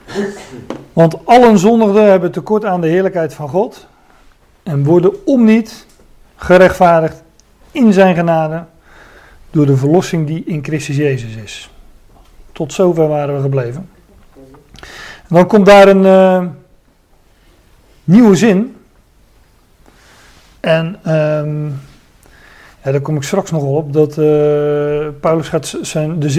Want allen zondigden, hebben tekort aan de heerlijkheid van God en worden omniet gerechtvaardigd in zijn genade door de verlossing die in Christus Jezus is. Tot zover waren we gebleven. En dan komt daar een nieuwe zin. En daar kom ik straks nog op. Dat Paulus gaat de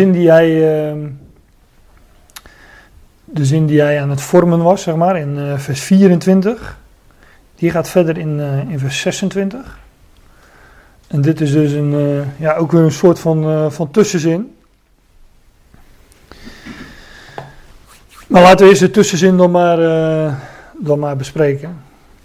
zin die hij aan het vormen was, zeg maar, in vers 24. Die gaat verder in vers 26. En dit is dus ook weer een soort van tussenzin. Maar laten we eerst de tussenzin dan maar bespreken.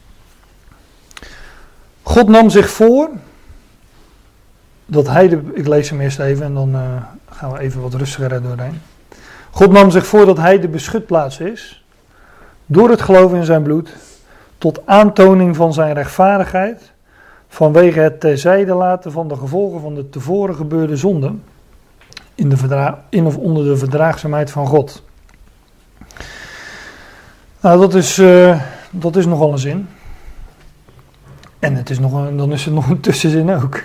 God nam zich voor dat hij ik lees hem eerst even en dan gaan we even wat rustiger doorheen. God nam zich voor dat hij de beschutplaats is, door het geloof in zijn bloed, tot aantoning van zijn rechtvaardigheid, vanwege het terzijde laten van de gevolgen van de tevoren gebeurde zonde, in of onder de verdraagzaamheid van God. Nou, dat is nogal een zin. En dan is er nog een tussenzin ook.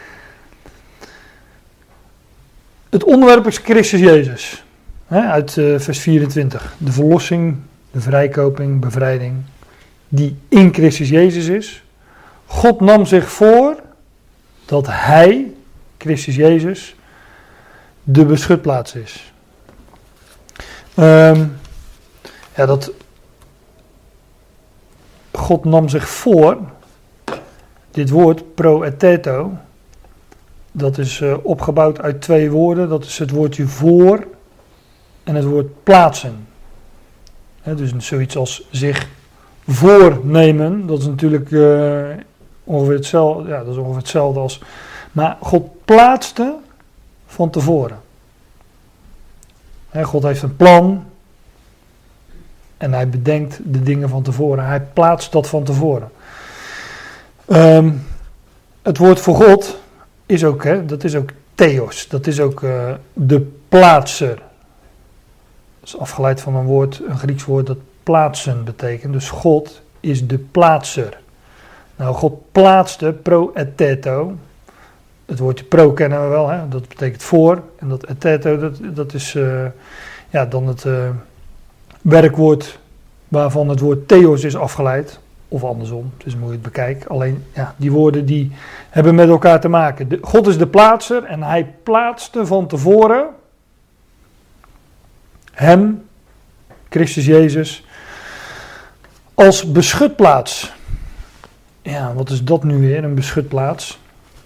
Het onderwerp is Christus Jezus. Uit vers 24. De verlossing, de vrijkoping, bevrijding. Die in Christus Jezus is. God nam zich voor dat hij, Christus Jezus, de beschutplaats is. God nam zich voor. Dit woord proeteto, dat is opgebouwd uit twee woorden. Dat is het woordje voor en het woord plaatsen. Dus zoiets als zich voornemen, dat is natuurlijk ongeveer hetzelfde. Ja, dat is ongeveer hetzelfde als. Maar God plaatste van tevoren. God heeft een plan en hij bedenkt de dingen van tevoren. Hij plaatst dat van tevoren. Het woord voor God is ook, dat is ook theos, dat is ook de plaatser. Dat is afgeleid van een Grieks woord dat plaatsen betekent. Dus God is de plaatser. Nou, God plaatste proeteto. Het woordje pro kennen we wel, hè? Dat betekent voor. En dat eteto, dat is dan het werkwoord waarvan het woord theos is afgeleid. Of andersom, het is hoe je het bekijkt. Alleen, die woorden die hebben met elkaar te maken. God is de plaatser en hij plaatste van tevoren hem, Christus Jezus, als beschutplaats. Ja, wat is dat nu weer, een beschutplaats?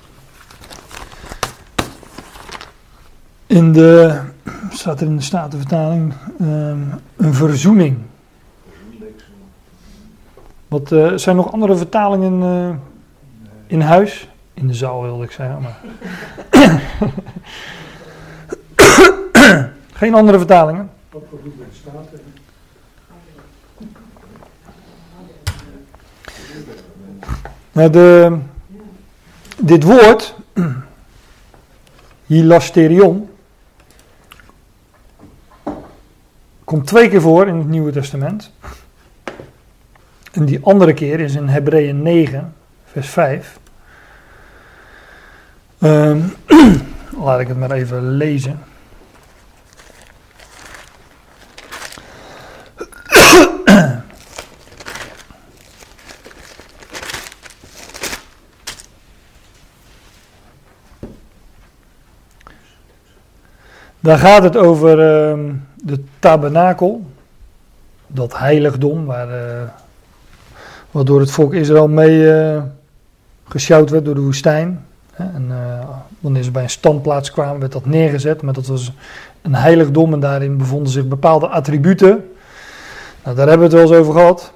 Staat er in de Statenvertaling, een verzoening. Wat zijn nog andere vertalingen in huis? In de zaal wilde ik zeggen, maar. Geen andere vertalingen? Nou, dit woord, hilasterion, komt 2 keer voor in het Nieuwe Testament. En die andere keer is in Hebreeën 9, vers 5. Laat ik het maar even lezen. Daar gaat het over de tabernakel, dat heiligdom, wat door het volk Israël mee gesjouwd werd door de woestijn. En wanneer ze bij een standplaats kwamen, werd dat neergezet, maar dat was een heiligdom en daarin bevonden zich bepaalde attributen. Nou, daar hebben we het wel eens over gehad.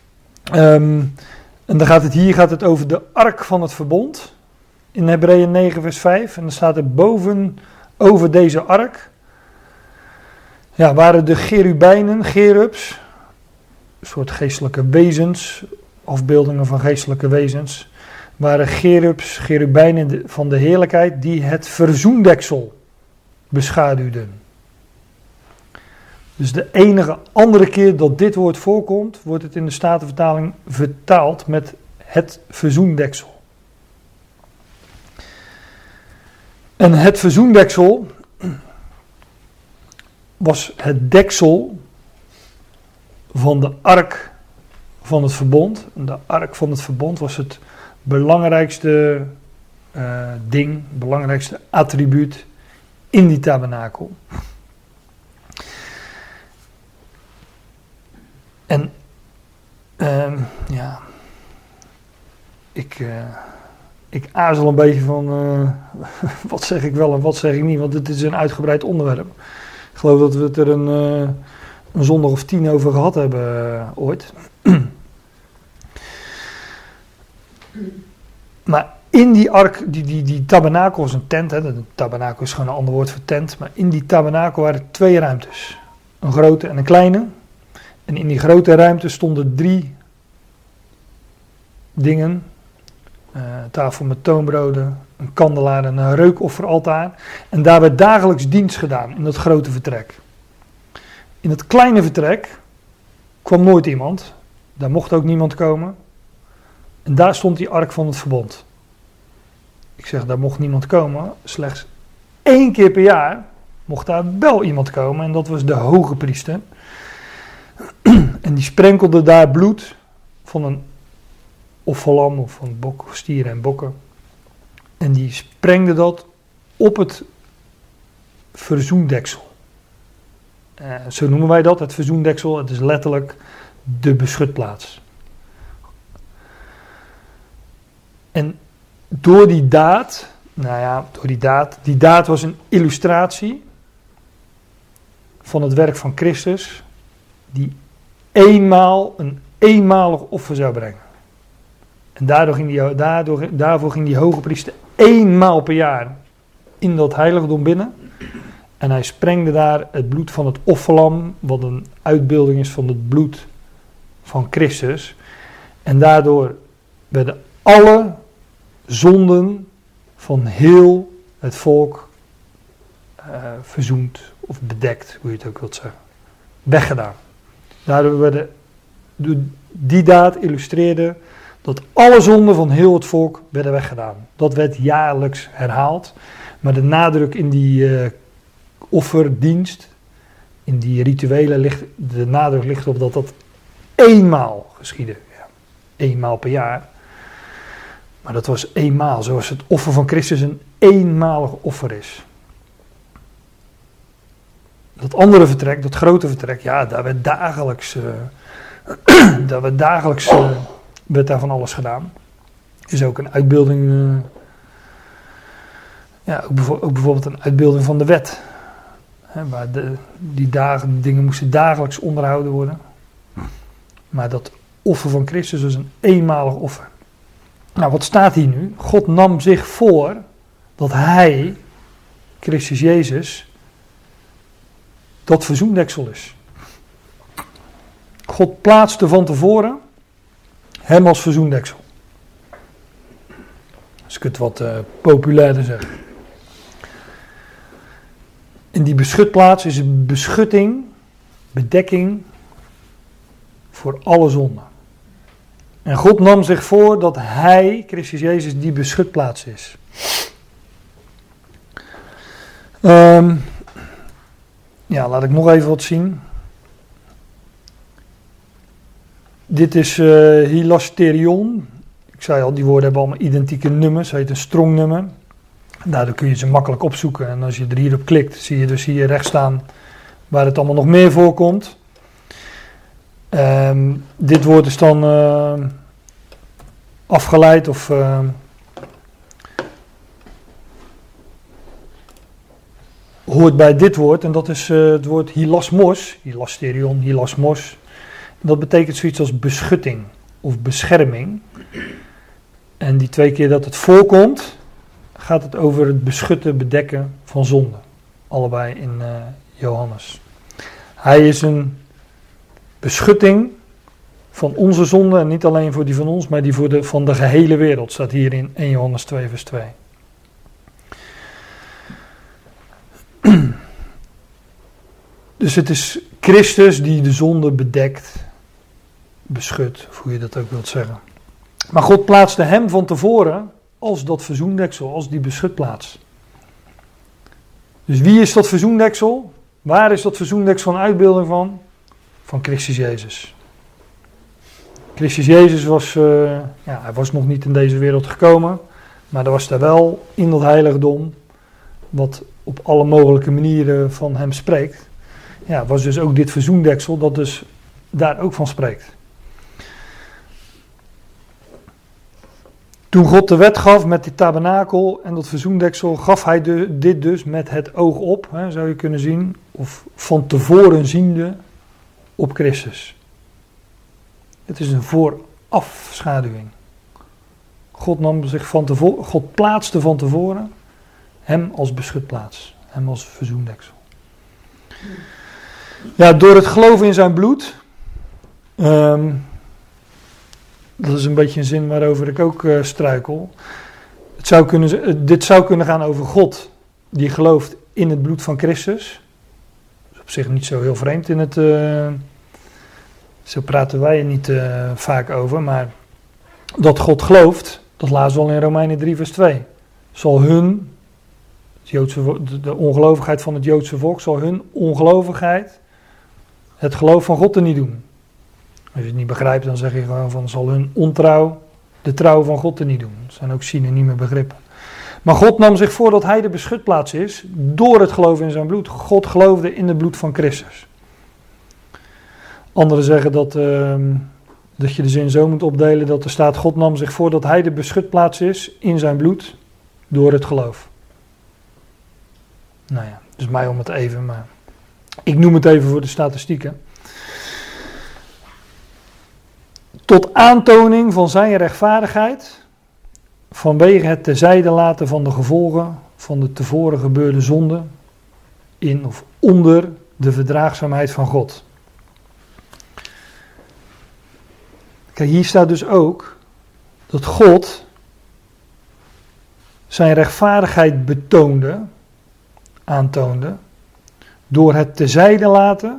En hier gaat het over de ark van het verbond, in Hebreeën 9 vers 5. En dan staat er boven over deze ark, waren de cherubijnen, cherubs, een soort geestelijke wezens, afbeeldingen van geestelijke wezens, waren cherubijnen van de heerlijkheid die het verzoendeksel beschaduwden. Dus de enige andere keer dat dit woord voorkomt, wordt het in de Statenvertaling vertaald met het verzoendeksel. En het verzoendeksel was het deksel van de ark van het verbond. En de ark van het verbond was het belangrijkste ding, belangrijkste attribuut in die tabernakel. En ik aarzel een beetje van wat zeg ik wel en wat zeg ik niet, want dit is een uitgebreid onderwerp. Ik geloof dat we het er een zondag of 10 over gehad hebben ooit. Maar in die ark, die tabernakel was een tent, hè, de tabernakel is gewoon een ander woord voor tent, maar in die tabernakel waren 2 ruimtes. Een grote en een kleine. En in die grote ruimte stonden 3 dingen. Tafel met toonbroden, een kandelaar en een reukofferaltaar. En daar werd dagelijks dienst gedaan in dat grote vertrek. In het kleine vertrek kwam nooit iemand. Daar mocht ook niemand komen. En daar stond die ark van het verbond. Ik zeg, daar mocht niemand komen. Slechts 1 keer per jaar mocht daar wel iemand komen. En dat was de hoge priester. En die sprenkelde daar bloed van een offerlam of van bok, stieren en bokken. En die sprengde dat op het verzoendeksel. Zo noemen wij dat, het verzoendeksel. Het is letterlijk de beschutplaats. En door die daad, die daad was een illustratie van het werk van Christus, die een eenmalig offer zou brengen. En daarvoor ging die hoge priester 1 maal per jaar in dat heiligdom binnen. En hij sprengde daar het bloed van het offerlam, wat een uitbeelding is van het bloed van Christus. En daardoor werden alle zonden van heel het volk verzoend of bedekt, hoe je het ook wilt zeggen, weggedaan. Daardoor werden, die daad illustreerde dat alle zonden van heel het volk werden weggedaan. Dat werd jaarlijks herhaald. Maar de nadruk in die offerdienst, in die rituelen, de nadruk ligt op dat dat eenmaal geschiedde. Ja, 1 maal per jaar. Maar dat was eenmaal, zoals het offer van Christus een eenmalig offer is. Dat andere vertrek, dat grote vertrek, ja, daar werd dagelijks werd daar van alles gedaan. Is ook een uitbeelding, ook bijvoorbeeld een uitbeelding van de wet. Waar die dingen moesten dagelijks onderhouden worden. Maar dat offer van Christus was een eenmalig offer. Nou, wat staat hier nu? God nam zich voor dat hij, Christus Jezus, dat verzoendeksel is. God plaatste van tevoren hem als verzoendeksel. Als ik het wat populairder zeg. En die beschutplaats is een beschutting, bedekking voor alle zonden. En God nam zich voor dat hij, Christus Jezus, die beschutplaats is. Laat ik nog even wat zien. Dit is hilasterion. Ik zei al, die woorden hebben allemaal identieke nummers. Het heet een strongnummer. Daardoor kun je ze makkelijk opzoeken. En als je er hierop klikt, zie je dus hier rechts staan waar het allemaal nog meer voorkomt. Dit woord is dan afgeleid of hoort bij dit woord. En dat is het woord hilasmos. Hilasterion, hilasmos. Dat betekent zoiets als beschutting of bescherming. En die 2 keer dat het voorkomt, gaat het over het beschutten, bedekken van zonde. Allebei in Johannes. Hij is een beschutting van onze zonde. En niet alleen voor die van ons, maar die van de gehele wereld. Staat hier in 1 Johannes 2 vers 2. Dus het is Christus die de zonde bedekt, beschut, of hoe je dat ook wilt zeggen. Maar God plaatste hem van tevoren als dat verzoendeksel, als die beschutplaats. Dus wie is dat verzoendeksel? Waar is dat verzoendeksel een uitbeelding van? Van Christus Jezus. Christus Jezus was, hij was nog niet in deze wereld gekomen, maar er was daar wel in dat heiligdom, wat op alle mogelijke manieren van hem spreekt. Ja, was dus ook dit verzoendeksel dat dus daar ook van spreekt. Toen God de wet gaf met die tabernakel en dat verzoendeksel, gaf hij dit dus met het oog op, zou je kunnen zien, of van tevoren ziende op Christus. Het is een voorafschaduwing. God plaatste van tevoren hem als beschutplaats, hem als verzoendeksel. Ja, door het geloven in zijn bloed. Dat is een beetje een zin waarover ik ook struikel. Dit zou kunnen gaan over God, die gelooft in het bloed van Christus. Dat is op zich niet zo heel vreemd in het... zo praten wij er niet vaak over, maar dat God gelooft, dat lazen we al in Romeinen 3 vers 2. Zal de ongelovigheid van het Joodse volk, zal hun ongelovigheid het geloof van God er niet doen. Als je het niet begrijpt, dan zeg je gewoon van, zal hun ontrouw de trouw van God er niet doen. Dat zijn ook synonieme begrippen. Maar God nam zich voor dat hij de beschutplaats is, door het geloof in zijn bloed. God geloofde in het bloed van Christus. Anderen zeggen dat je de zin zo moet opdelen, dat er staat, God nam zich voor dat hij de beschutplaats is in zijn bloed, door het geloof. Nou ja, dus mij om het even, maar ik noem het even voor de statistieken. Tot aantoning van zijn rechtvaardigheid, vanwege het terzijde laten van de gevolgen van de tevoren gebeurde zonde, in of onder de verdraagzaamheid van God. Kijk, hier staat dus ook dat God zijn rechtvaardigheid aantoonde, door het terzijde laten,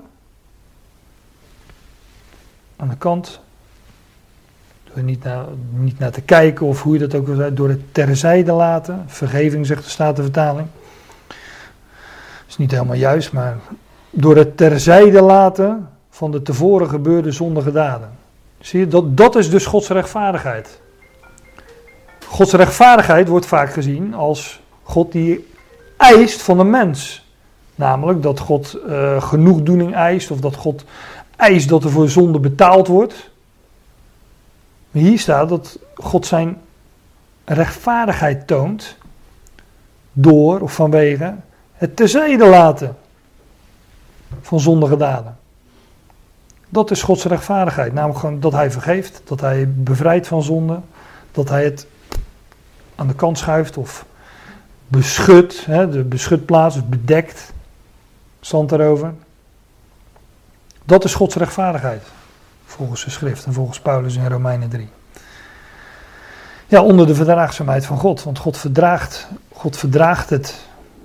aan de kant, door niet naar te kijken of hoe je dat ook wil zeggen, door het terzijde laten, vergeving zegt de Statenvertaling. Dat is niet helemaal juist, maar door het terzijde laten van de tevoren gebeurde zondige daden. Zie je, dat is dus Gods rechtvaardigheid. Gods rechtvaardigheid wordt vaak gezien als God die eist van de mens. Namelijk dat God genoegdoening eist, of dat God eist dat er voor zonde betaald wordt. Maar hier staat dat God zijn rechtvaardigheid toont door of vanwege het terzijde laten van zondige daden. Dat is Gods rechtvaardigheid, namelijk gewoon dat hij vergeeft, dat hij bevrijdt van zonde, dat hij het aan de kant schuift of beschut, de beschutplaats, of bedekt, stond erover. Dat is Gods rechtvaardigheid, volgens de schrift en volgens Paulus in Romeinen 3. Ja, onder de verdraagzaamheid van God, want God verdraagt het.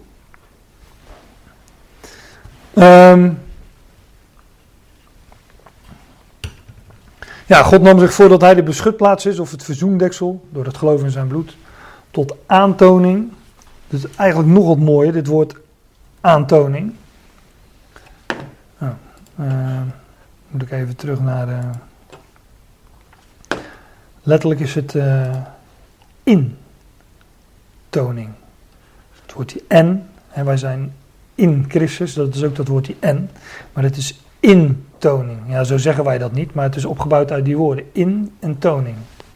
Ja, God nam zich voor dat hij de beschutplaats is, of het verzoendeksel, door het geloof in zijn bloed, tot aantoning. Dus eigenlijk nog wat mooier, dit woord aantoning. Moet ik even terug naar letterlijk is het intoning. Het woordje en wij zijn in Christus, dat is ook dat woordje en, maar het is intoning. Ja, zo zeggen wij dat niet, maar het is opgebouwd uit die woorden, in en toning.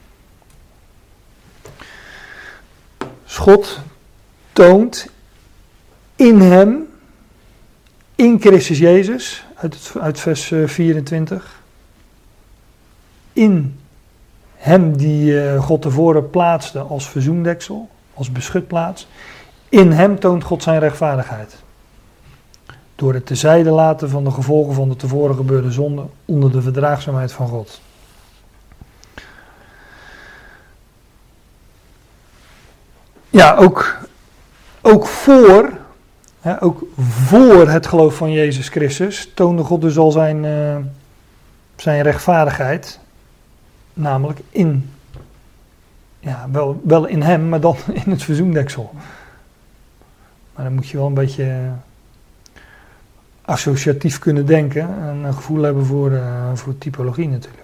Dus God toont in hem, in Christus Jezus, uit vers 24, in hem die God tevoren plaatste als verzoendeksel, als beschutplaats, in hem toont God zijn rechtvaardigheid. Door het terzijde laten van de gevolgen van de tevoren gebeurde zonde onder de verdraagzaamheid van God. Ja, ook voor Ook voor het geloof van Jezus Christus toonde God dus al zijn rechtvaardigheid. Namelijk wel in hem, maar dan in het verzoendeksel. Maar dan moet je wel een beetje associatief kunnen denken en een gevoel hebben voor typologie natuurlijk.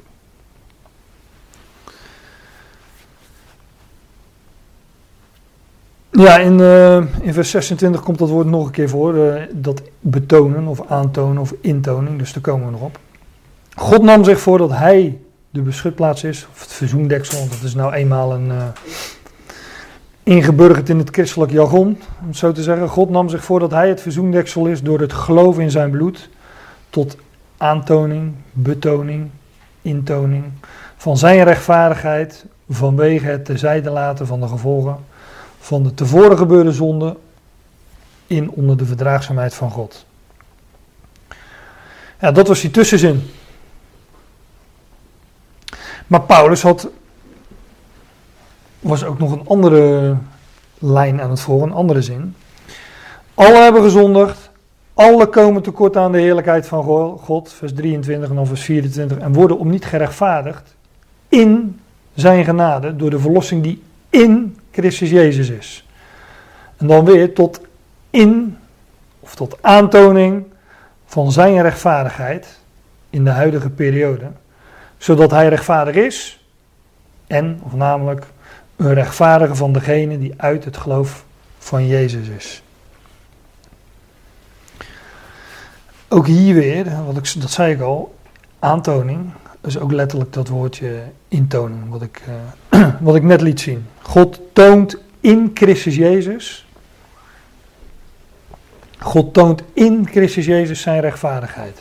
Ja, in vers 26 komt dat woord nog een keer voor, dat betonen of aantonen of intoning, dus daar komen we nog op. God nam zich voor dat hij de beschutplaats is, of het verzoendeksel, want dat is nou eenmaal ingeburgerd in het christelijk jargon, om het zo te zeggen. God nam zich voor dat hij het verzoendeksel is door het geloof in zijn bloed, tot aantoning, betoning, intoning van zijn rechtvaardigheid, vanwege het terzijde laten van de gevolgen van de tevoren gebeurde zonde onder de verdraagzaamheid van God. Ja, dat was die tussenzin. Maar Paulus was ook nog een andere lijn aan het volgen, een andere zin. Alle hebben gezondigd, alle komen tekort aan de heerlijkheid van God, vers 23 en dan vers 24, en worden om niet gerechtvaardigd in zijn genade door de verlossing die in Christus Jezus is. En dan weer tot aantoning van zijn rechtvaardigheid in de huidige periode, zodat hij rechtvaardig is of namelijk een rechtvaardige van degene die uit het geloof van Jezus is. Ook hier weer, dat zei ik al, aantoning, is ook letterlijk dat woordje intoning, wat ik net liet zien. God toont in Christus Jezus, God toont in Christus Jezus zijn rechtvaardigheid.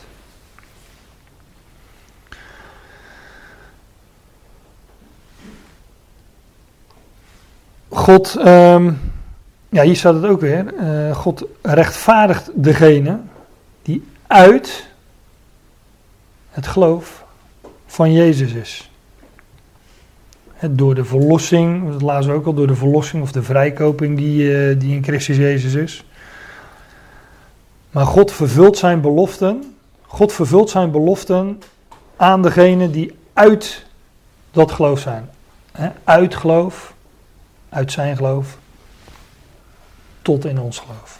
God, hier staat het ook weer, God rechtvaardigt degene die uit het geloof van Jezus is. Door de verlossing, dat lazen we ook al, door de verlossing of de vrijkoping die in Christus Jezus is. Maar God vervult zijn beloften aan degene die uit dat geloof zijn. Uit geloof, uit zijn geloof, tot in ons geloof.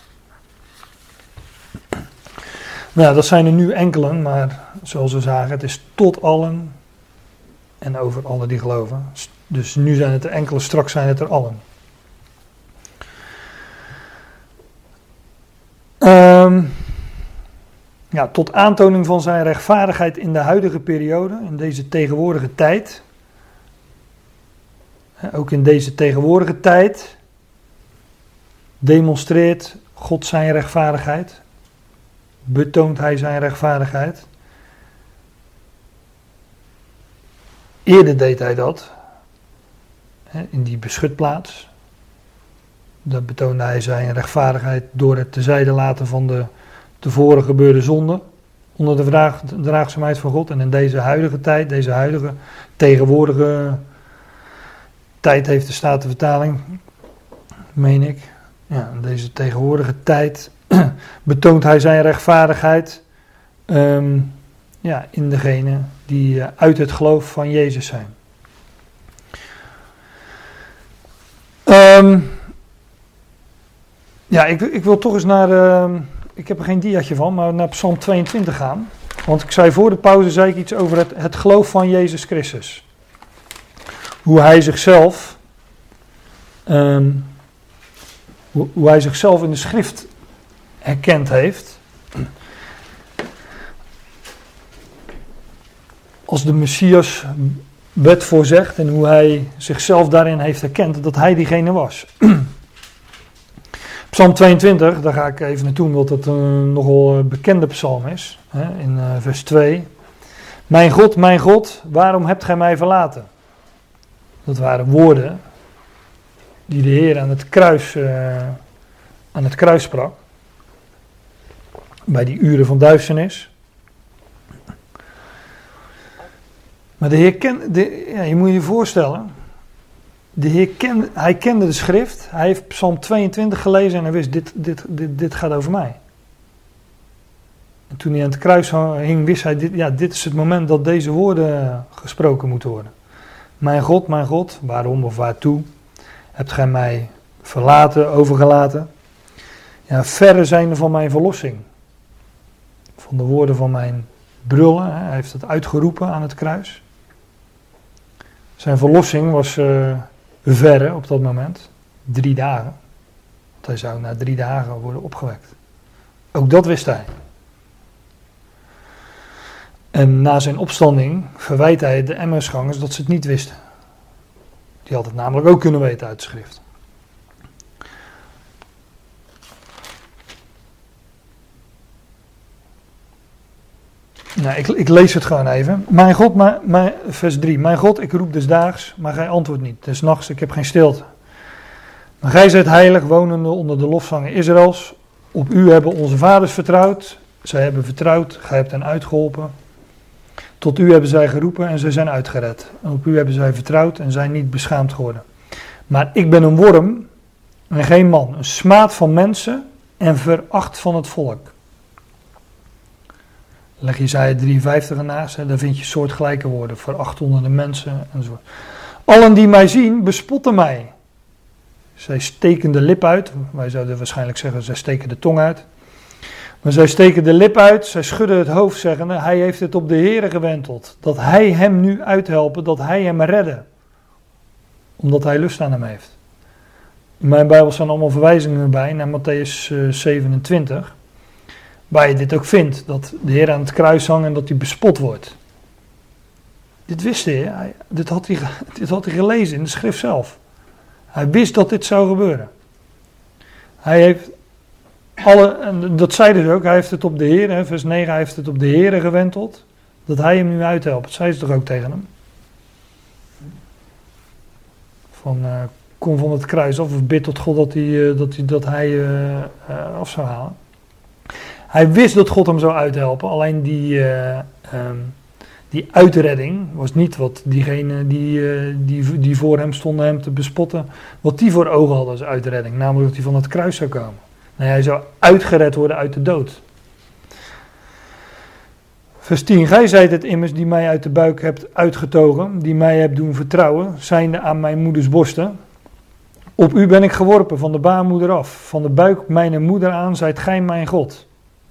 Nou, dat zijn er nu enkelen, maar zoals we zagen, het is tot allen en over allen die geloven. Dus nu zijn het er enkele, straks zijn het er allen. Tot aantoning van zijn rechtvaardigheid in de huidige periode, in deze tegenwoordige tijd. Ook in deze tegenwoordige tijd demonstreert God zijn rechtvaardigheid. Betoont hij zijn rechtvaardigheid. Eerder deed hij dat, in die beschutplaats. Dat betoonde hij zijn rechtvaardigheid door het terzijde laten van de tevoren gebeurde zonde. Onder de verdraagzaamheid van God. En in deze huidige tijd, deze huidige tegenwoordige tijd heeft de Statenvertaling, meen ik. Ja, in deze tegenwoordige tijd betoont hij zijn rechtvaardigheid in degene die uit het geloof van Jezus zijn. Ik wil toch eens naar, ik heb er geen diaatje van, maar naar Psalm 22 gaan. Want ik zei voor de pauze zei ik iets over het geloof van Jezus Christus. Hoe hij zichzelf in de schrift herkend heeft. Als de Messias werd voorzegd en hoe hij zichzelf daarin heeft herkend dat hij diegene was. Psalm 22, daar ga ik even naartoe omdat het een nogal bekende psalm is. In vers 2. Mijn God, waarom hebt gij mij verlaten? Dat waren woorden die de Heer aan het kruis sprak. Bij die uren van duisternis. Maar de Heer je moet je voorstellen. De Heer hij kende de schrift. Hij heeft Psalm 22 gelezen en hij wist, dit gaat over mij. En toen hij aan het kruis hing, wist hij, dit is het moment dat deze woorden gesproken moeten worden. Mijn God, waarom of waartoe hebt gij mij verlaten, overgelaten? Ja, verre zijnde van mijn verlossing. Van de woorden van mijn brullen, hij heeft het uitgeroepen aan het kruis. Zijn verlossing was verre op dat moment, 3 dagen. Want hij zou na 3 dagen worden opgewekt. Ook dat wist hij. En na zijn opstanding verwijt hij de Emmausgangers dat ze het niet wisten. Die had het namelijk ook kunnen weten uit de schrift. Nou, ik lees het gewoon even. Mijn God, vers 3. Mijn God, ik roep des daags, maar gij antwoordt niet. Des nachts, ik heb geen stilte. Maar gij zijt heilig, wonende onder de lofzangen Israëls. Op u hebben onze vaders vertrouwd. Zij hebben vertrouwd, gij hebt hen uitgeholpen. Tot u hebben zij geroepen en zij zijn uitgered. En op u hebben zij vertrouwd en zijn niet beschaamd geworden. Maar ik ben een worm en geen man. Een smaad van mensen en veracht van het volk. Leg Jesaja 53 ernaast, daar vind je soortgelijke woorden. Veracht onder de mensen enzovoort. Allen die mij zien, bespotten mij. Zij steken de lip uit. Wij zouden waarschijnlijk zeggen, zij steken de tong uit. Maar zij steken de lip uit, zij schudden het hoofd zeggende, hij heeft het op de Heere gewenteld. Dat hij hem nu uithelpen, dat hij hem redde. Omdat hij lust aan hem heeft. In mijn Bijbel staan allemaal verwijzingen bij naar Mattheüs 27. Waar je dit ook vindt, dat de Heer aan het kruis hangt en dat hij bespot wordt. Dit wist hij, dit had hij gelezen in de schrift zelf. Hij wist dat dit zou gebeuren. Hij heeft en dat zei dus ook, hij heeft het op de Heer, vers 9, hij heeft het op de Heer gewenteld, dat hij hem nu uithelpt. Dat zei ze toch ook tegen hem? Kom van het kruis af of bid tot God dat hij af zou halen. Hij wist dat God hem zou uithelpen, alleen die uitredding was niet wat diegene die voor hem stonden hem te bespotten, wat die voor ogen hadden als uitredding, namelijk dat hij van het kruis zou komen. Nee, hij zou uitgered worden uit de dood. Vers 10. Gij zijt het immers die mij uit de buik hebt uitgetogen, die mij hebt doen vertrouwen, zijnde aan mijn moeders borsten. Op u ben ik geworpen van de baarmoeder af, van de buik mijn moeder aan zijt gij mijn God.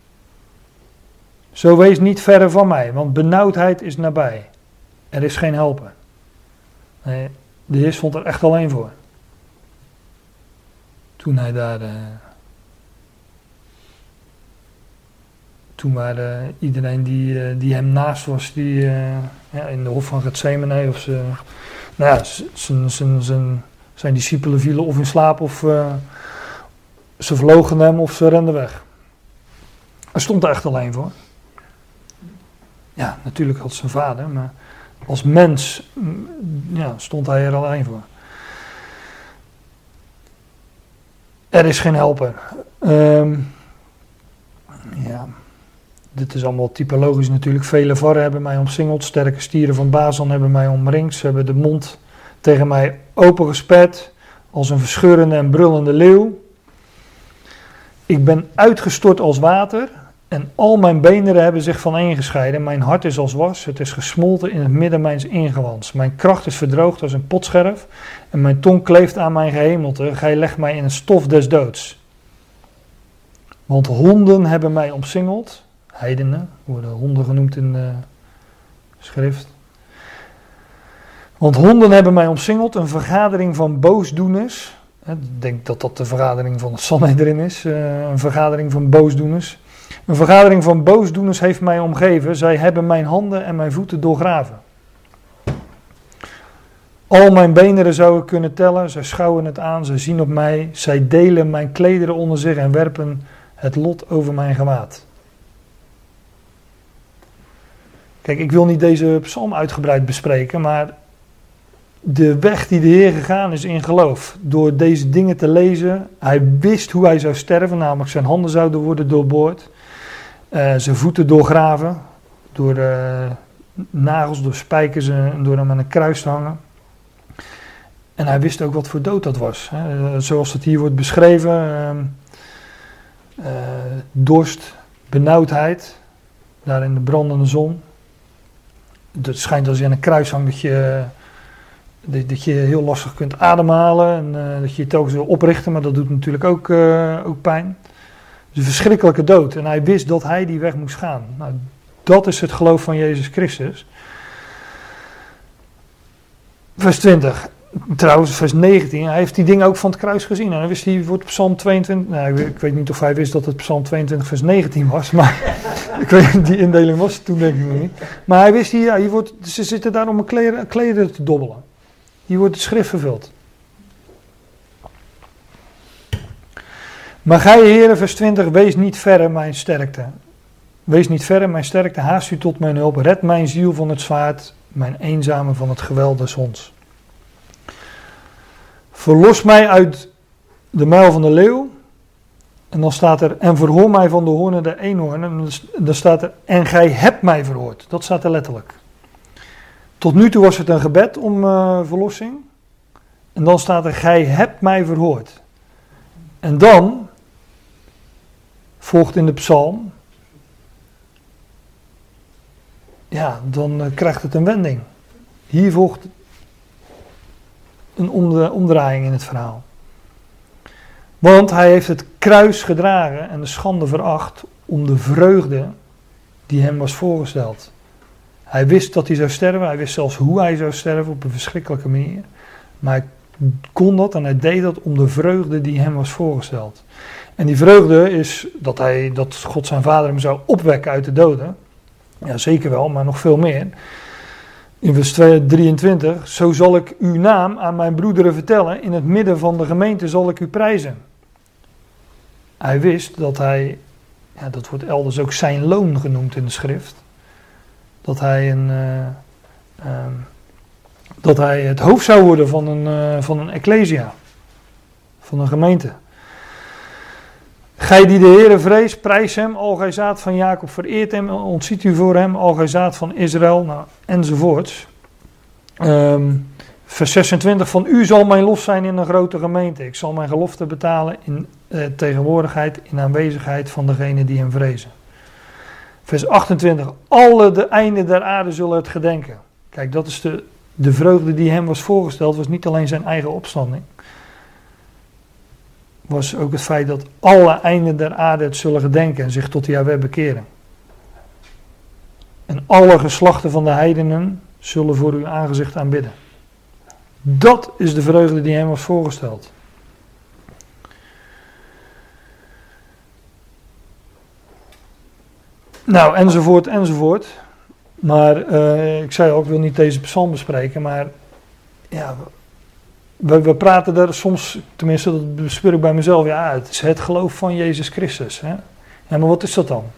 Zo wees niet verre van mij, want benauwdheid is nabij. Er is geen helper. Nee, de Heer stond er echt alleen voor. Toen hij daar... Toen waren iedereen die hem naast was, in de hof van Getsemane, of zijn discipelen vielen of in slaap, of ze vlogen hem, of ze renden weg. Hij stond er echt alleen voor. Ja, natuurlijk had zijn vader, maar als mens stond hij er alleen voor. Er is geen helper. Dit is allemaal typologisch natuurlijk. Vele varren hebben mij omsingeld. Sterke stieren van Bazan hebben mij omringd. Ze hebben de mond tegen mij opengesperd. Als een verscheurende en brullende leeuw. Ik ben uitgestort als water. En al mijn beenderen hebben zich vaneengescheiden. Mijn hart is als was. Het is gesmolten in het midden mijns ingewants. Mijn kracht is verdroogd als een potscherf. En mijn tong kleeft aan mijn gehemelte. Gij legt mij in het stof des doods. Want honden hebben mij omsingeld. Heidenen worden honden genoemd in de schrift. Want honden hebben mij omsingeld, een vergadering van boosdoeners. Ik denk dat dat de vergadering van het Sanhedrin is. Een vergadering van boosdoeners. Een vergadering van boosdoeners heeft mij omgeven. Zij hebben mijn handen en mijn voeten doorgraven. Al mijn beenderen zou ik kunnen tellen. Zij schouwen het aan, zij zien op mij. Zij delen mijn klederen onder zich en werpen het lot over mijn gewaad. Kijk, ik wil niet deze psalm uitgebreid bespreken, maar de weg die de Heer gegaan is in geloof, door deze dingen te lezen, hij wist hoe hij zou sterven, namelijk zijn handen zouden worden doorboord, zijn voeten doorgraven, door nagels, door spijkers en door hem aan een kruis te hangen. En hij wist ook wat voor dood dat was. Hè. Zoals het hier wordt beschreven. Dorst, benauwdheid. Daar in de brandende zon. Het schijnt als je aan een kruis hangt dat je heel lastig kunt ademhalen. En dat je je telkens wil oprichten. Maar dat doet natuurlijk ook pijn. Dus een verschrikkelijke dood. En hij wist dat hij die weg moest gaan. Nou, dat is het geloof van Jezus Christus. Vers 20. Trouwens, vers 19. Hij heeft die dingen ook van het kruis gezien. En hij wist, hier wordt Psalm 22... Nou, ik weet niet of hij wist dat het Psalm 22 vers 19 was. Maar ik weet, die indeling was toen denk ik nog niet. Maar hij wist hier ze zitten daar om een kleden te dobbelen. Hier wordt de schrift vervuld. Maar gij, Heere, vers 20, wees niet verre mijn sterkte. Wees niet verre mijn sterkte, haast u tot mijn hulp. Red mijn ziel van het zwaard, mijn eenzame van het geweld des honds. Verlos mij uit de muil van de leeuw. En dan staat er, en verhoor mij van de hoornen der eenhoorn. En dan staat er, en gij hebt mij verhoord. Dat staat er letterlijk. Tot nu toe was het een gebed om verlossing. En dan staat er, gij hebt mij verhoord. En dan volgt in de psalm, ja, dan krijgt het een wending. Hier volgt een omdraaiing in het verhaal. Want hij heeft het kruis gedragen en de schande veracht om de vreugde die hem was voorgesteld. Hij wist dat hij zou sterven, hij wist zelfs hoe hij zou sterven op een verschrikkelijke manier. Maar hij kon dat en hij deed dat om de vreugde die hem was voorgesteld. En die vreugde is dat God zijn vader hem zou opwekken uit de doden. Ja, zeker wel, maar nog veel meer. In vers 23, zo zal ik uw naam aan mijn broederen vertellen, in het midden van de gemeente zal ik u prijzen. Hij wist dat hij, ja, dat wordt elders ook zijn loon genoemd in de schrift, dat hij het hoofd zou worden van een ecclesia, van een gemeente. Gij die de Heere vreest, prijs hem, al gij zaad van Jacob, vereert hem, ontziet u voor hem, al gij zaad van Israël, nou, enzovoorts. Vers 26, van u zal mijn lof zijn in een grote gemeente. Ik zal mijn gelofte betalen in tegenwoordigheid, in aanwezigheid van degenen die hem vrezen. Vers 28, alle de einden der aarde zullen het gedenken. Kijk, dat is de vreugde die hem was voorgesteld, was niet alleen zijn eigen opstanding. Was ook het feit dat alle einden der aarde het zullen gedenken en zich tot Jahweh bekeren. En alle geslachten van de heidenen zullen voor uw aangezicht aanbidden. Dat is de vreugde die hem was voorgesteld. Nou, enzovoort, enzovoort. Maar ik zei al, ik wil niet deze psalm bespreken, maar ja, we praten daar soms, tenminste dat bespeur ik bij mezelf, ja, het is het geloof van Jezus Christus. Hè? Ja, maar wat is dat dan?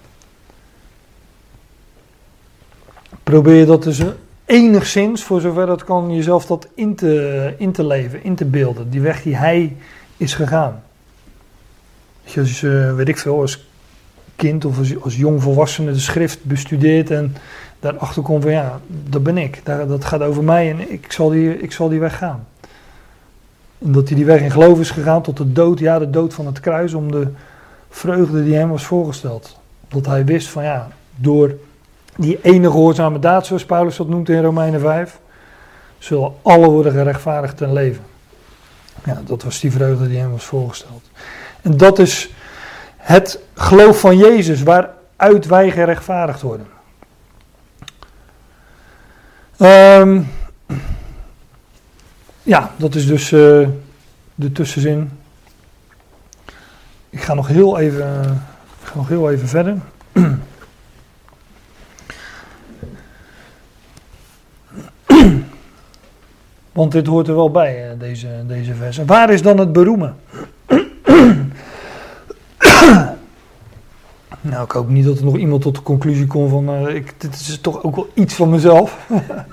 Probeer je dat dus enigszins, voor zover dat kan, jezelf dat in te leven, in te beelden. Die weg die hij is gegaan. Als je, weet ik veel, als kind of als jong volwassene de schrift bestudeert en daarachter komt van ja, dat ben ik. Dat gaat over mij en ik zal die weg gaan. En dat hij die weg in geloof is gegaan tot de dood, ja, de dood van het kruis, om de vreugde die hem was voorgesteld. Dat hij wist van ja, door die ene gehoorzame daad, zoals Paulus dat noemt in Romeinen 5, zullen alle worden gerechtvaardigd ten leven. Ja, dat was die vreugde die hem was voorgesteld. En dat is het geloof van Jezus, waaruit wij gerechtvaardigd worden. Ja, dat is dus de tussenzin. Ik ga nog heel even verder. Want dit hoort er wel bij, deze versen. Waar is dan het beroemen? Nou, ik hoop niet dat er nog iemand tot de conclusie komt van, dit is toch ook wel iets van mezelf.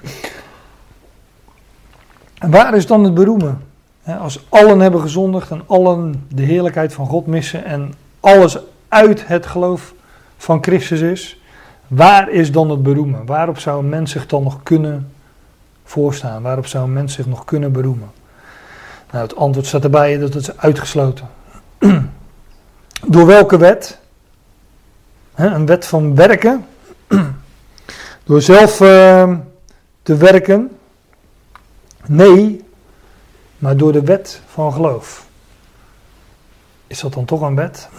En waar is dan het beroemen? Als allen hebben gezondigd en allen de heerlijkheid van God missen en alles uit het geloof van Christus is, waar is dan het beroemen? Waarop zou een mens zich dan nog kunnen voorstaan? Waarop zou een mens zich nog kunnen beroemen? Nou, het antwoord staat erbij dat het is uitgesloten. Door welke wet? Een wet van werken. Door zelf te werken? Nee, maar door de wet van geloof. Is dat dan toch een wet?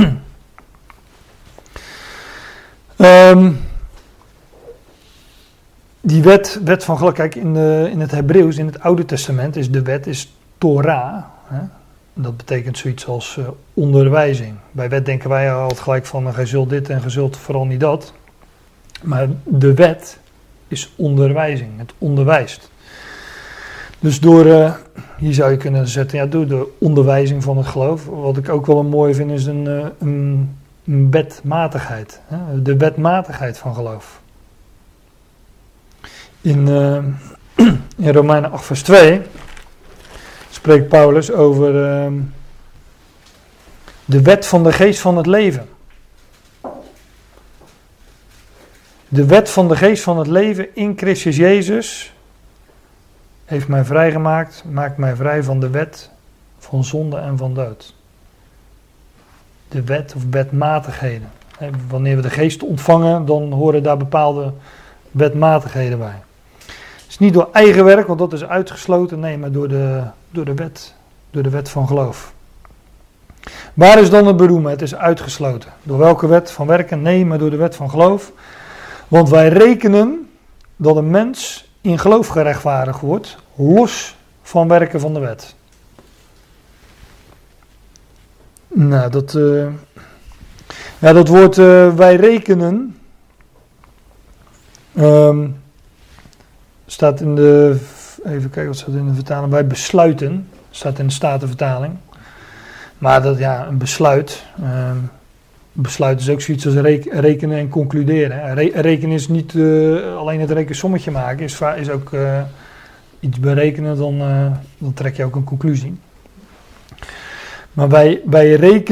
Die wet van geloof, kijk, in het Hebreeuws, in het Oude Testament, is de wet is Torah. Hè? Dat betekent zoiets als onderwijzing. Bij wet denken wij altijd gelijk van, gij zult dit en gij zult vooral niet dat. Maar de wet is onderwijzing, het onderwijst. Dus door, hier zou je kunnen zetten, ja, door de onderwijzing van het geloof. Wat ik ook wel een mooie vind, is een wetmatigheid. Hè? De wetmatigheid van geloof. In Romeinen 8 vers 2 spreekt Paulus over de wet van de geest van het leven. De wet van de geest van het leven in Christus Jezus heeft mij vrijgemaakt, maakt mij vrij van de wet van zonde en van dood. De wet of wetmatigheden. Wanneer we de geest ontvangen, dan horen daar bepaalde wetmatigheden bij. Het is niet door eigen werk, want dat is uitgesloten, nee, maar door de wet van geloof. Waar is dan het beroemen? Het is uitgesloten. Door welke wet van werken? Nee, maar door de wet van geloof. Want wij rekenen dat een mens in geloof gerechtvaardigd wordt, los van werken van de wet. Nou, dat woord wij rekenen staat in de, even kijken wat staat in de vertaling, wij besluiten, staat in de Statenvertaling. Maar dat, ja, een besluit, besluit is ook zoiets als rekenen en concluderen. Rekenen is niet alleen het rekensommetje maken, is ook iets berekenen, dan trek je ook een conclusie. Maar wij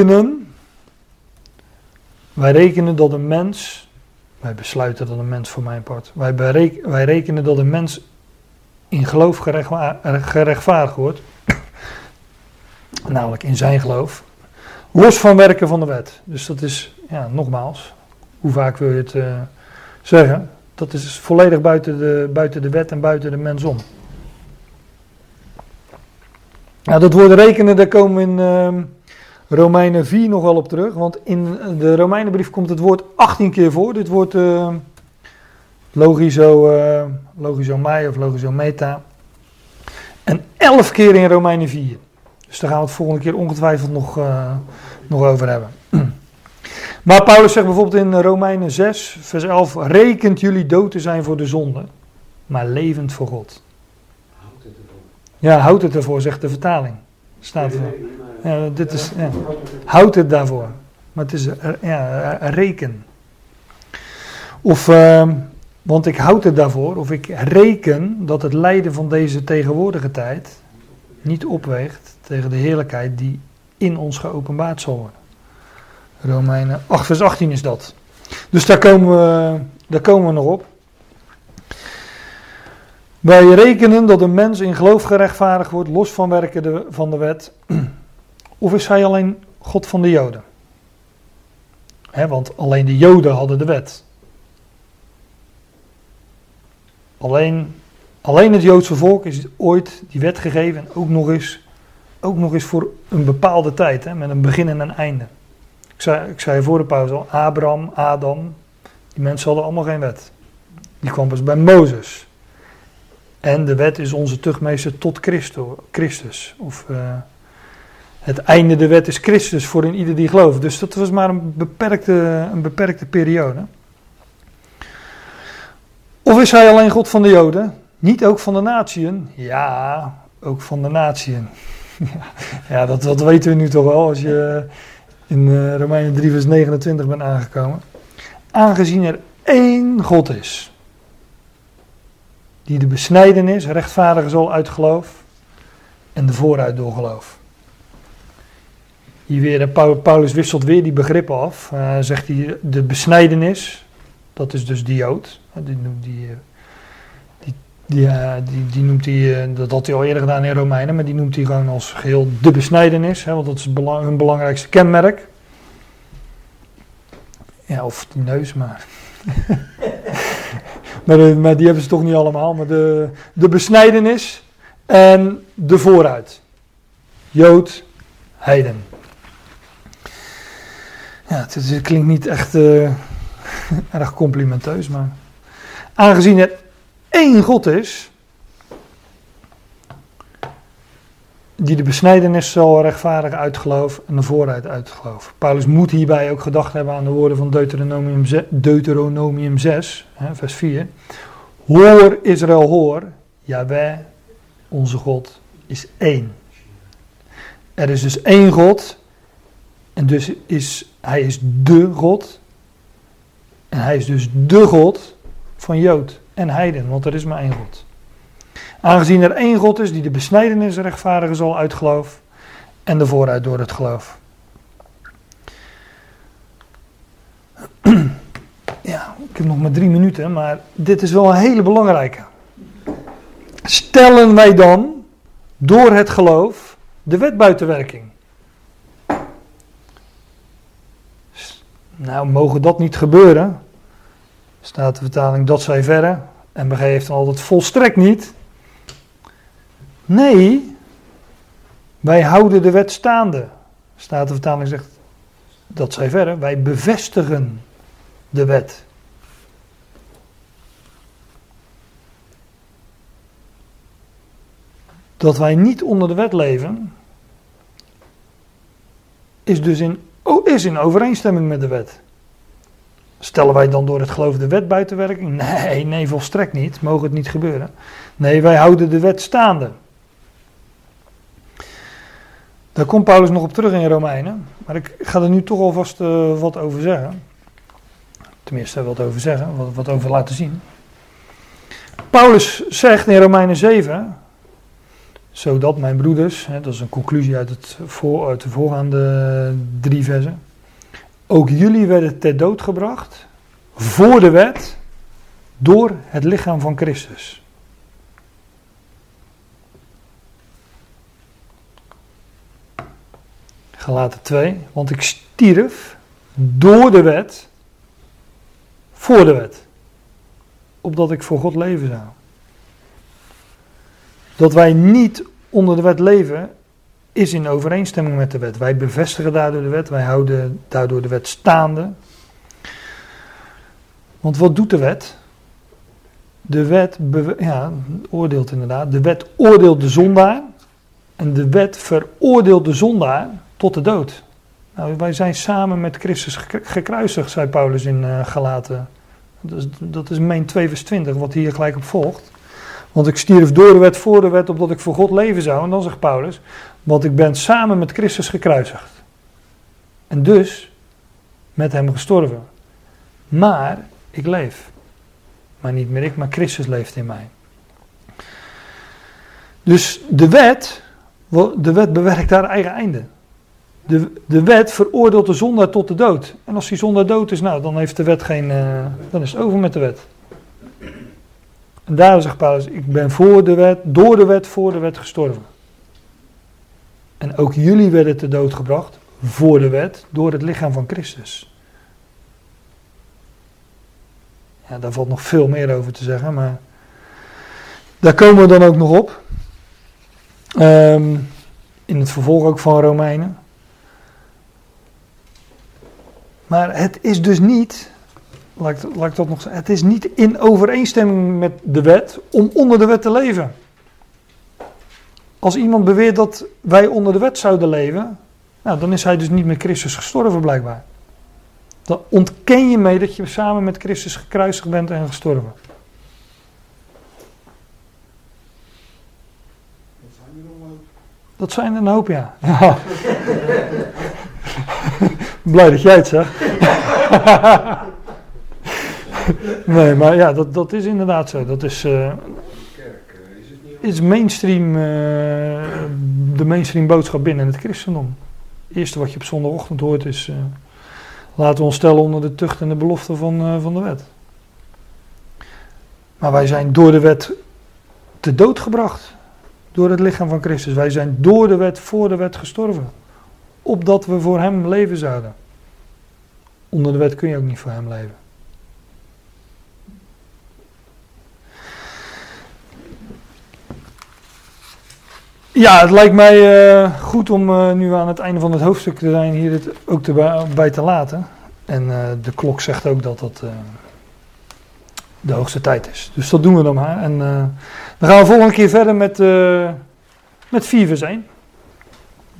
rekenen dat een mens, wij besluiten dat een mens voor mijn part, wij rekenen dat een mens in geloof gerechtvaardigd wordt, namelijk in zijn geloof, los van werken van de wet. Dus dat is, ja, nogmaals, hoe vaak wil je het zeggen, dat is volledig buiten de wet en buiten de mens om. Nou, dat woord rekenen, daar komen we in Romeinen 4 nog wel op terug. Want in de Romeinenbrief komt het woord 18 keer voor. Dit woord logizomai of logizometa. En 11 keer in Romeinen 4. Dus daar gaan we het volgende keer ongetwijfeld nog over hebben. Maar Paulus zegt bijvoorbeeld in Romeinen 6 vers 11. Rekent jullie dood te zijn voor de zonde, maar levend voor God. Ja, houd het ervoor, zegt de vertaling. Staat er. Ja, dit is, ja. Houd het daarvoor. Maar het is, reken. Of, want ik houd het daarvoor, of ik reken dat het lijden van deze tegenwoordige tijd niet opweegt tegen de heerlijkheid die in ons geopenbaard zal worden. Romeinen 8 vers 18 is dat. Dus daar komen we nog op. Wij rekenen dat een mens in geloof gerechtvaardigd wordt, los van werken van de wet. Of is hij alleen God van de Joden? Want alleen de Joden hadden de wet. Alleen het Joodse volk is ooit die wet gegeven. En ook nog eens voor een bepaalde tijd. Met een begin en een einde. Ik zei voor de pauze al. Abraham, Adam. Die mensen hadden allemaal geen wet. Die kwam pas bij Mozes. En de wet is onze tuchtmeester tot Christus. Of het einde de wet is Christus voor in ieder die gelooft. Dus dat was maar een beperkte periode. Of is hij alleen God van de Joden? Niet ook van de natieën? Ja, ook van de natieën. Ja, dat weten we nu toch wel als je in Romeinen 3 vers 29 bent aangekomen. Aangezien er één God is, die de besnijdenis rechtvaardigen zal uit geloof en de vooruit door geloof. Hier weer, Paulus wisselt weer die begrippen af. Zegt hij die besnijdenis, dat is dus die Jood, die Die noemt hij, dat had hij al eerder gedaan in Romeinen, maar die noemt hij gewoon als geheel de besnijdenis, want dat is hun belangrijkste kenmerk. Ja, of die neus, maar... maar die hebben ze toch niet allemaal, maar de besnijdenis en de vooruit. Jood, heiden. Ja, het klinkt niet echt erg complimenteus, maar aangezien er één God is, die de besnijdenis zal rechtvaardigen uit geloof en de vooruit uit geloof. Paulus moet hierbij ook gedacht hebben aan de woorden van Deuteronomium 6, vers 4. Hoor Israël, hoor, Jahweh, onze God, is één. Er is dus één God en dus hij is de God. En hij is dus de God van Jood en heiden, want er is maar één God. Aangezien er één God is die de besnijdenis rechtvaardigen zal uit geloof en de vooruit door het geloof. Ja, ik heb nog maar 3 minuten, maar dit is wel een hele belangrijke. Stellen wij dan door het geloof de wet buiten werking? Nou, mogen dat niet gebeuren? Staat de vertaling dat zij verre. MBG heeft dan altijd volstrekt niet. Nee, wij houden de wet staande. Staat de vertaling zegt dat zij verre. Wij bevestigen de wet. Dat wij niet onder de wet leven, is dus in overeenstemming met de wet. Stellen wij dan door het geloof de wet buiten werking? Nee, volstrekt niet. Mogen het niet gebeuren. Nee, wij houden de wet staande. Daar komt Paulus nog op terug in Romeinen. Maar ik ga er nu toch alvast wat over zeggen. Tenminste, wat over zeggen, wat over laten zien. Paulus zegt in Romeinen 7... Zodat mijn broeders, dat is een conclusie uit de voorgaande 3 versen. Ook jullie werden ter dood gebracht voor de wet door het lichaam van Christus. Galaten 2, want ik stierf door de wet voor de wet. Opdat ik voor God leven zou. Dat wij niet onder de wet leven, is in overeenstemming met de wet. Wij bevestigen daardoor de wet, wij houden daardoor de wet staande. Want wat doet de wet? De wet oordeelt inderdaad. De wet oordeelt de zondaar en de wet veroordeelt de zondaar tot de dood. Nou, wij zijn samen met Christus gekruisigd, zei Paulus in Galaten. Dat is meen 2 vers 20, wat hier gelijk op volgt. Want ik stierf door de wet voor de wet, opdat ik voor God leven zou. En dan zegt Paulus, want ik ben samen met Christus gekruisigd. En dus met hem gestorven. Maar ik leef. Maar niet meer ik, maar Christus leeft in mij. Dus de wet bewerkt haar eigen einde. De wet veroordeelt de zondaar tot de dood. En als die zondaar dood is, nou, dan heeft de wet dan is het over met de wet. En daarom zegt Paulus, ik ben door de wet, voor de wet gestorven. En ook jullie werden ter dood gebracht, voor de wet, door het lichaam van Christus. Ja, daar valt nog veel meer over te zeggen, maar daar komen we dan ook nog op. In het vervolg ook van Romeinen. Maar het is dus niet... Laat ik dat nog zeggen. Het is niet in overeenstemming met de wet om onder de wet te leven. Als iemand beweert dat wij onder de wet zouden leven, nou, dan is hij dus niet met Christus gestorven blijkbaar. Dan ontken je mee dat je samen met Christus gekruisigd bent en gestorven. Dat zijn er een hoop, ja. Blij dat jij het zegt. Nee, maar ja, dat is inderdaad zo. Dat is mainstream, de mainstream boodschap binnen het christendom. Het eerste wat je op zondagochtend hoort is, laten we ons stellen onder de tucht en de belofte van de wet. Maar wij zijn door de wet te dood gebracht door het lichaam van Christus. Wij zijn door de wet, voor de wet gestorven. Opdat we voor hem leven zouden. Onder de wet kun je ook niet voor hem leven. Ja, het lijkt mij goed om nu aan het einde van het hoofdstuk te zijn, hier het ook bij te laten. En de klok zegt ook dat dat de hoogste tijd is. Dus dat doen we dan maar. En dan gaan we volgende keer verder met 4 vers 1.